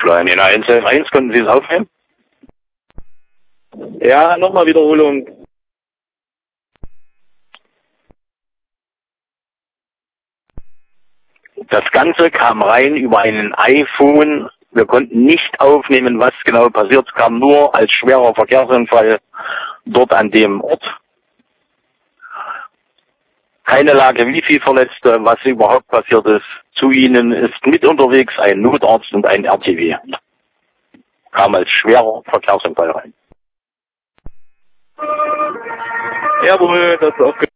Florian, in 111 konnten Sie es aufnehmen? Ja, nochmal Wiederholung. Das Ganze kam rein über einen iPhone. Wir konnten nicht aufnehmen, was genau passiert. Es kam nur als schwerer Verkehrsunfall dort an dem Ort. Keine Lage, wie viel Verletzte, was überhaupt passiert ist. Zu Ihnen ist mit unterwegs ein Notarzt und ein RTW. Kam als schwerer Verkehrsunfall rein. Jawohl, das ist aufgenommen.